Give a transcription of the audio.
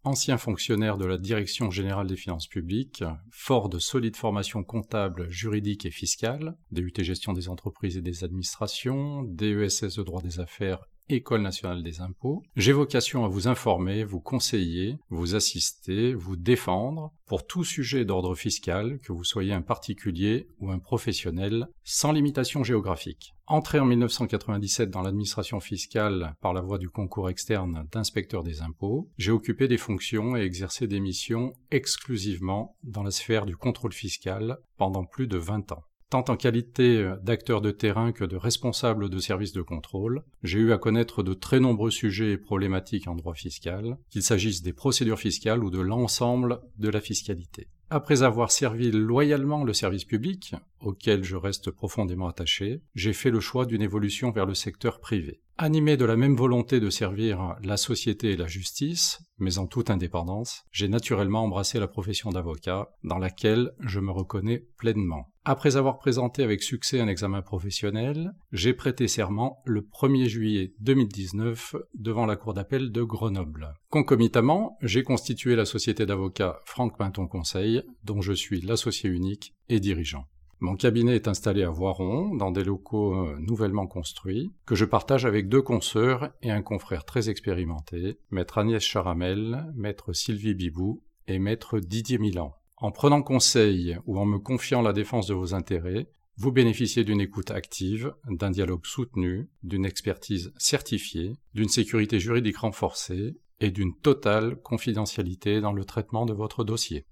ancien fonctionnaire de la Direction générale des finances publiques, fort de solides formations comptables, juridiques et fiscales, DUT gestion des entreprises et des administrations, DESS de droit des affaires, École nationale des impôts. J'ai vocation à vous informer, vous conseiller, vous assister, vous défendre pour tout sujet d'ordre fiscal, que vous soyez un particulier ou un professionnel, sans limitation géographique. Entré en 1997 dans l'administration fiscale par la voie du concours externe d'inspecteur des impôts, j'ai occupé des fonctions et exercé des missions exclusivement dans la sphère du contrôle fiscal pendant plus de 20 ans. Tant en qualité d'acteur de terrain que de responsable de service de contrôle, j'ai eu à connaître de très nombreux sujets et problématiques en droit fiscal, qu'il s'agisse des procédures fiscales ou de l'ensemble de la fiscalité. Après avoir servi loyalement le service public, auquel je reste profondément attaché, j'ai fait le choix d'une évolution vers le secteur privé. Animé de la même volonté de servir la société et la justice, mais en toute indépendance, j'ai naturellement embrassé la profession d'avocat, dans laquelle je me reconnais pleinement. Après avoir présenté avec succès un examen professionnel, j'ai prêté serment le 1er juillet 2019 devant la cour d'appel de Grenoble. Concomitamment, j'ai constitué la société d'avocats Franck Pinton Conseil, dont je suis l'associé unique et dirigeant. Mon cabinet est installé à Voiron, dans des locaux nouvellement construits, que je partage avec 2 consoeurs et un confrère très expérimenté, maître Agnès Charamel, maître Sylvie Bibou et maître Didier Milan. En prenant conseil ou en me confiant la défense de vos intérêts, vous bénéficiez d'une écoute active, d'un dialogue soutenu, d'une expertise certifiée, d'une sécurité juridique renforcée et d'une totale confidentialité dans le traitement de votre dossier.